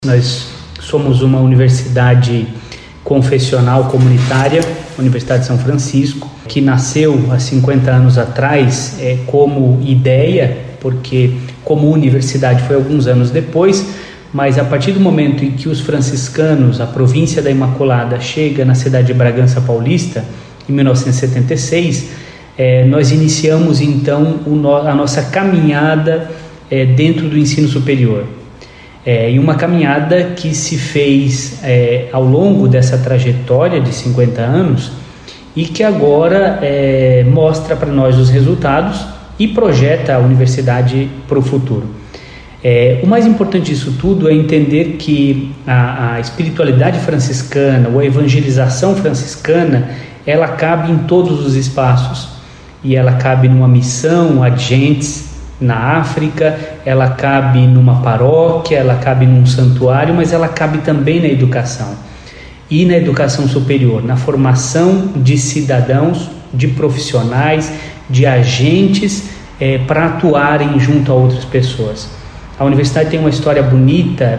Nós somos uma universidade confessional comunitária, Universidade de São Francisco, que nasceu há 50 anos atrás como ideia, porque como universidade foi alguns anos depois, mas a partir do momento em que os franciscanos, a província da Imaculada, chega na cidade de Bragança Paulista, em 1976, nós iniciamos então a nossa caminhada dentro do ensino superior. E uma caminhada que se fez ao longo dessa trajetória de 50 anos e que agora mostra para nós os resultados e projeta a universidade para o futuro. O mais importante disso tudo é entender que a espiritualidade franciscana ou a evangelização franciscana, ela cabe em todos os espaços e ela cabe numa missão ad gentes na África, ela cabe numa paróquia, ela cabe num santuário, mas ela cabe também na educação e na educação superior, na formação de cidadãos, de profissionais, de agentes para atuarem junto a outras pessoas. A universidade tem uma história bonita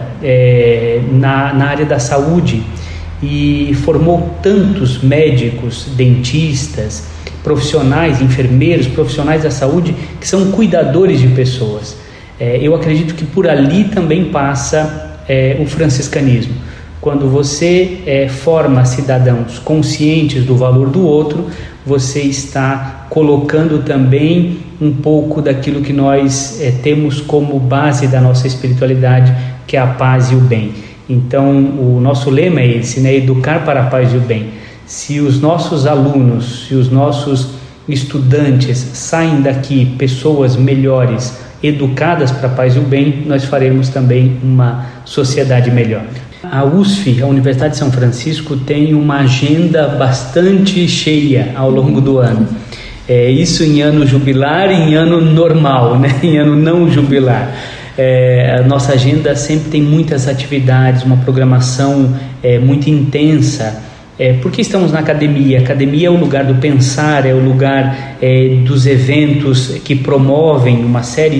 na área da saúde e formou tantos médicos, dentistas, profissionais, enfermeiros, profissionais da saúde que são cuidadores de pessoas. Eu acredito que por ali também passa o franciscanismo. Quando você forma cidadãos conscientes do valor do outro, você está colocando também um pouco daquilo que nós temos como base da nossa espiritualidade, que é a paz e o bem. Então, o nosso lema é esse, educar para a paz e o bem. Se os nossos alunos, se os nossos estudantes saem daqui pessoas melhores, educadas para a paz e o bem, nós faremos também uma sociedade melhor. A USF, a Universidade de São Francisco, tem uma agenda bastante cheia ao longo do ano. Isso em ano jubilar e em ano normal, em ano não jubilar. A nossa agenda sempre tem muitas atividades, uma programação muito intensa. Porque estamos na academia. A academia é o lugar do pensar, é o lugar dos eventos que promovem uma série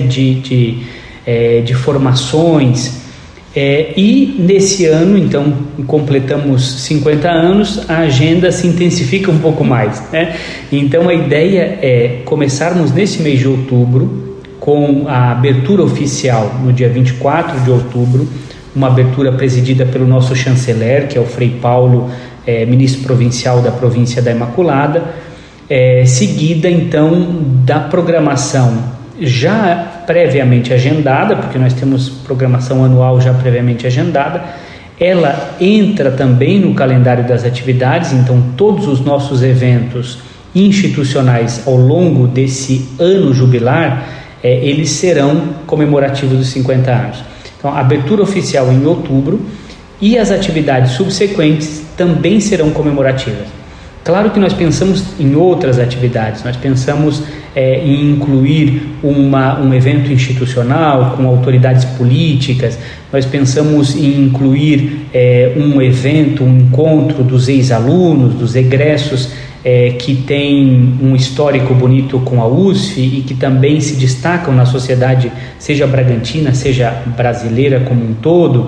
de formações. E nesse ano, então, completamos 50 anos, a agenda se intensifica um pouco mais. Então a ideia é começarmos nesse mês de outubro, com a abertura oficial no dia 24 de outubro, uma abertura presidida pelo nosso chanceler, que é o Frei Paulo, ministro provincial da província da Imaculada, seguida então da programação já previamente agendada, porque nós temos programação anual já previamente agendada. Ela entra também no calendário das atividades, então todos os nossos eventos institucionais ao longo desse ano jubilar, eles serão comemorativos dos 50 anos. Então, a abertura oficial em outubro e as atividades subsequentes também serão comemorativas. Claro que nós pensamos em outras atividades, nós pensamos em incluir um evento institucional com autoridades políticas, nós pensamos em incluir um evento, um encontro dos ex-alunos, dos egressos, que tem um histórico bonito com a USF e que também se destacam na sociedade, seja bragantina, seja brasileira como um todo.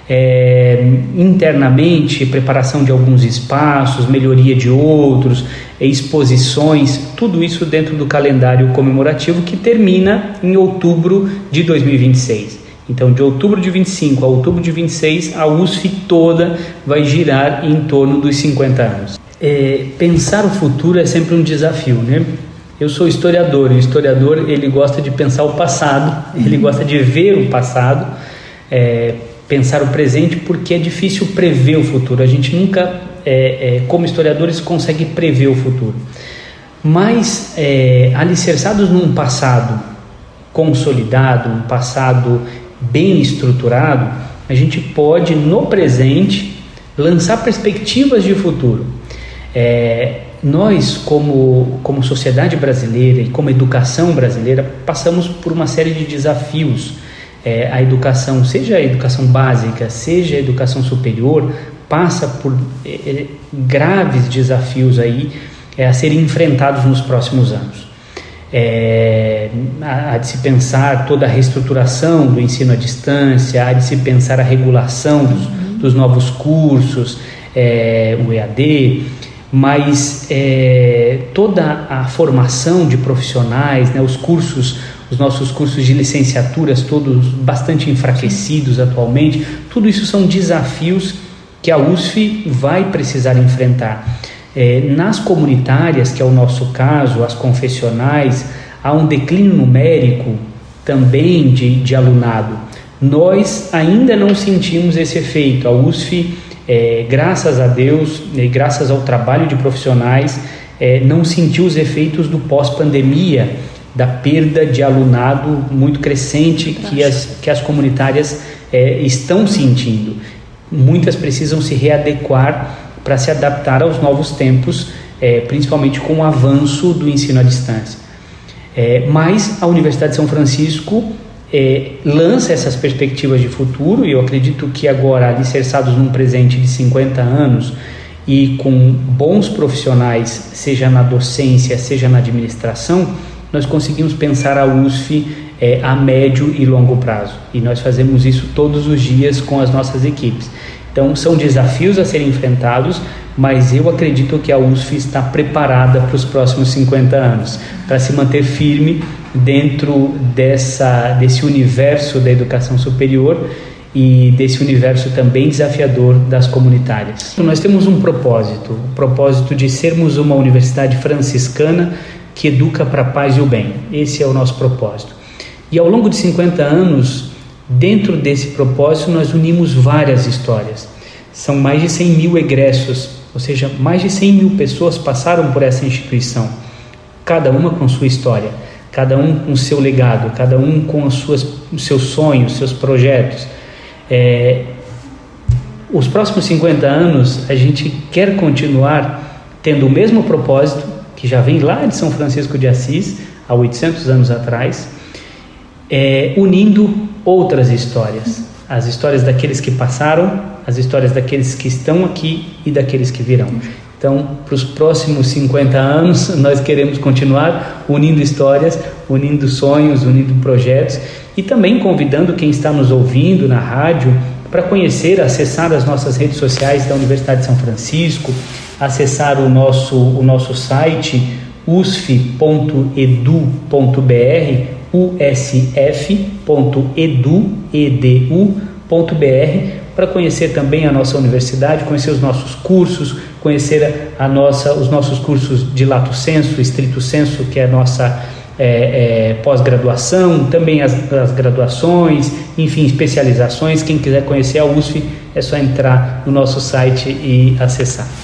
Internamente, preparação de alguns espaços, melhoria de outros, exposições, tudo isso dentro do calendário comemorativo que termina em outubro de 2026. Então, de outubro de 25 a outubro de 26, a USF toda vai girar em torno dos 50 anos. Pensar o futuro é sempre um desafio, Eu sou historiador, e o historiador ele gosta de pensar o passado, ele gosta de ver o passado, pensar o presente, porque é difícil prever o futuro. A gente nunca, como historiadores, consegue prever o futuro. Mas, alicerçados num passado consolidado, um passado bem estruturado, a gente pode, no presente, lançar perspectivas de futuro. Nós, como sociedade brasileira e como educação brasileira, passamos por uma série de desafios. A educação, seja a educação básica, seja a educação superior, passa por graves desafios aí a serem enfrentados nos próximos anos. há de se pensar toda a reestruturação do ensino à distância, há de se pensar a regulação dos novos cursos, o EAD, mas toda a formação de profissionais, né, os nossos cursos de licenciaturas, todos bastante enfraquecidos atualmente, tudo isso são desafios que a USF vai precisar enfrentar. Nas comunitárias, que é o nosso caso, as confessionais, há um declínio numérico também de alunado. Nós ainda não sentimos esse efeito. A USF, graças a Deus, graças ao trabalho de profissionais, não sentiu os efeitos do pós-pandemia, da perda de alunado muito crescente que as comunitárias estão sentindo. Muitas precisam se readequar para se adaptar aos novos tempos, principalmente com o avanço do ensino à distância. Mas a Universidade de São Francisco lança essas perspectivas de futuro, e eu acredito que agora, alicerçados num presente de 50 anos e com bons profissionais, seja na docência, seja na administração, nós conseguimos pensar a USF a médio e longo prazo. E nós fazemos isso todos os dias com as nossas equipes. Então, são desafios a serem enfrentados, mas eu acredito que a USF está preparada para os próximos 50 anos, para se manter firme dentro desse universo da educação superior e desse universo também desafiador das comunitárias. Nós temos um propósito, o propósito de sermos uma universidade franciscana que educa para a paz e o bem. Esse é o nosso propósito. E ao longo de 50 anos, dentro desse propósito, nós unimos várias histórias. São mais de 100 mil egressos, ou seja, mais de 100 mil pessoas passaram por essa instituição, cada uma com sua história, cada um com seu legado, cada um com os seus sonhos, seus projetos. Os próximos 50 anos, a gente quer continuar tendo o mesmo propósito, que já vem lá de São Francisco de Assis, há 800 anos atrás, unindo outras histórias, as histórias daqueles que passaram, as histórias daqueles que estão aqui e daqueles que virão. Então, para os próximos 50 anos, nós queremos continuar unindo histórias, unindo sonhos, unindo projetos e também convidando quem está nos ouvindo na rádio para conhecer, acessar as nossas redes sociais da Universidade de São Francisco, acessar o nosso site usf.edu.br, usf.edu.br, para conhecer também a nossa universidade, conhecer os nossos cursos, conhecer os nossos cursos de lato sensu, estrito sensu, que é a nossa pós-graduação, também as graduações, enfim, especializações. Quem quiser conhecer a USF, é só entrar no nosso site e acessar.